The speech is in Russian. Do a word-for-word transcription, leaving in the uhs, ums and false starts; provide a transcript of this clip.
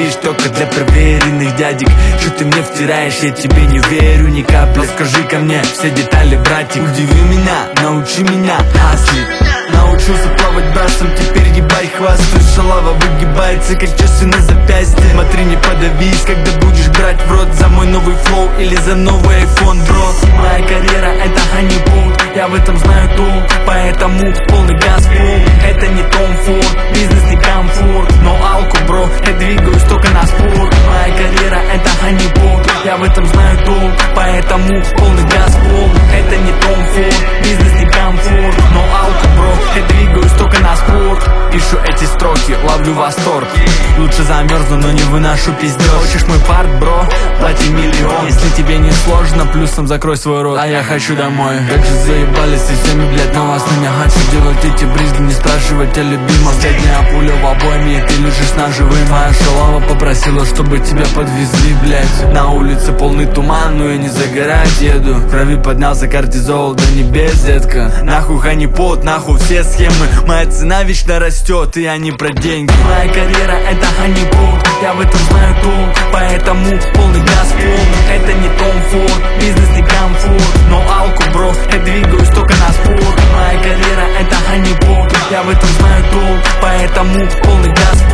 видишь только для проверенных дядек. Что ты мне втираешь, я тебе не верю ни капли. Скажи ко мне все детали, братик. Удиви меня, научи меня хаслить. Научился плавать брасом, теперь ебай хвастаюсь. Шалава выгибается, как часы на запястье. Смотри, не подавись, когда будешь брать в рот за мой новый флоу или за новый айфон, бро. Моя карьера это honeypot, я в этом знаю толк, поэтому полный газ пол. Это не Том Форд, бизнес не комфорт, но алку, бро, я двигаюсь только на спорт. Моя карьера это honeypot, я в этом знаю толк, поэтому полный газ пол. Это не Том Форд, бизнес не комфорт, но алку, бро, я двигаюсь только на спорт. Пишу эти строки, ловлю восторг. Лучше замерзну, но не выношу пиздёж. Хочешь мой парт, бро? Плати миллион. Если тебе не сложно, плюсом закрой свой рот. А я хочу домой. Как же заебались и всеми, блядь, новостными. Хочу делать эти брызги, не спрашивать о любимом. Последняя пуля в обойме, и ты лежишь на живым. Моя шалава попросила, чтобы тебя подвезли, блядь. На улице полный туман, но я не загорать еду. В крови поднялся кортизол до небес, детка. Нахуй honeypot, нахуй все схемы. Моя цена вечно растет, и я не про деньги. Моя карьера это honeypot, я в этом знаю толк, поэтому полный газ пол. Это не Том Форд, бизнес не комфорт, но алку, бро, я двигаюсь только на спорт. Моя карьера это honeypot, я в этом знаю толк, поэтому полный газ пол.